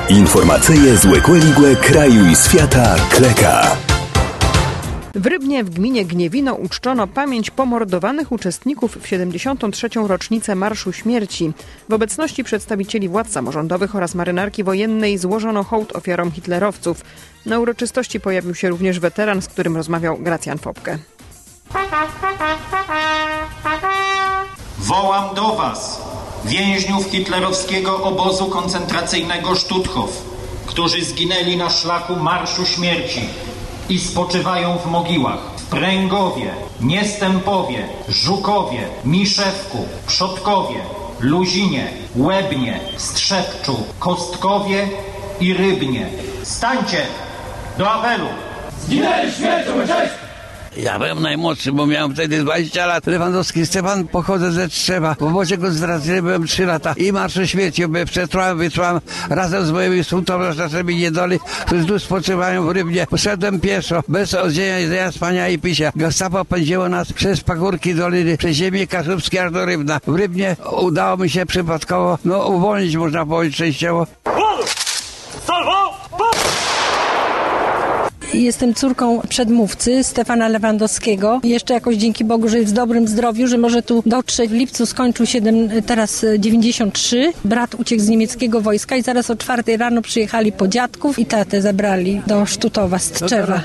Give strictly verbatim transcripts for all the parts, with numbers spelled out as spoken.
Informacyje z Łekłe kraju i świata Kleka. W Rybnie w gminie Gniewino uczczono pamięć pomordowanych uczestników w siedemdziesiątą trzecią rocznicę Marszu Śmierci. W obecności przedstawicieli władz samorządowych oraz marynarki wojennej złożono hołd ofiarom hitlerowców. Na uroczystości pojawił się również weteran, z którym rozmawiał Gracjan Fopke. Wołam do Was, więźniów hitlerowskiego obozu koncentracyjnego Stutthof, którzy zginęli na szlaku Marszu Śmierci i spoczywają w mogiłach w Pręgowie, Niestępowie, Żukowie, Miszewku, Przodkowie, Luzinie, Łebnie, Strzepczu, Kostkowie i Rybnie. Stańcie do apelu! Zginęli śmiercią cześć! Ja byłem najmłodszy, bo miałem wtedy dwadzieścia lat. Lewandowski Stefan, pochodzę ze Trzewa. W obozie koncentracyjnym byłem trzy lata i Marszu Śmierci przetrwałem, wytrwałem razem z moimi współtowarzyszami niedoli, którzy tu spoczywają w Rybnie. Poszedłem pieszo, bez odzienia, jedzenia, spania i picia. Gestapo pędziło nas przez pagórki doliny, przez ziemię kaszubskie aż do Rybna. W Rybnie udało mi się przypadkowo, no uwolnić można powiedzieć częściowo. Jestem córką przedmówcy Stefana Lewandowskiego. Jeszcze jakoś dzięki Bogu, że jest w dobrym zdrowiu, że może tu dotrzeć. W lipcu skończył siedem, teraz dziewięćdziesiąt trzy. Brat uciekł z niemieckiego wojska i zaraz o czwartej rano przyjechali po dziadków i tatę zabrali do Sztutowa z Tczewa.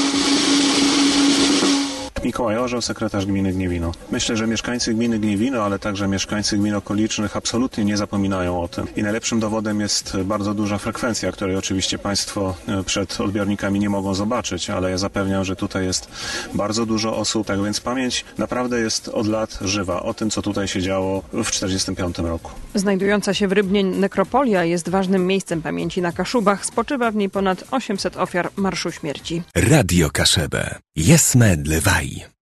Mikołaj Orzeł, sekretarz gminy Gniewino. Myślę, że mieszkańcy gminy Gniewino, ale także mieszkańcy gmin okolicznych absolutnie nie zapominają o tym. I najlepszym dowodem jest bardzo duża frekwencja, której oczywiście Państwo przed odbiornikami nie mogą zobaczyć, ale ja zapewniam, że tutaj jest bardzo dużo osób, tak więc pamięć naprawdę jest od lat żywa o tym, co tutaj się działo w tysiąc dziewięćset czterdziestym piątym roku. Znajdująca się w Rybnie nekropolia jest ważnym miejscem pamięci na Kaszubach. Spoczywa w niej ponad osiemset ofiar Marszu Śmierci. Radio Kaszebę. Jesme dlewaj.